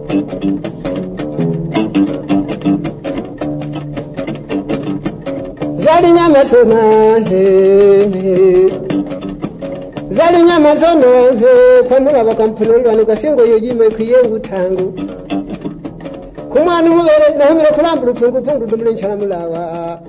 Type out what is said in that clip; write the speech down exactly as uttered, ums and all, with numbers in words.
Zali nyama sona Zali nyama sona Kwamura bakampulolwa nikasingo yojime kuyengu tangu Kumanu mubere na humira kulambulu pungu pungu dumule nchana mulawa